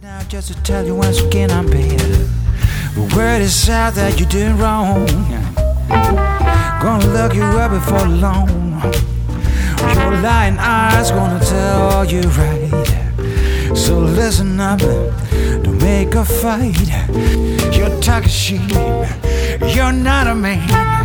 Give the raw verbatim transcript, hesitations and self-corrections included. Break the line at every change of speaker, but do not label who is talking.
Now just to tell you once again I'm better. The word is out that you're doing wrong. Gonna look you up before long. Your lying eyes gonna tell you right. So listen up, don't make a fight. You're talking sheep, you're not a man.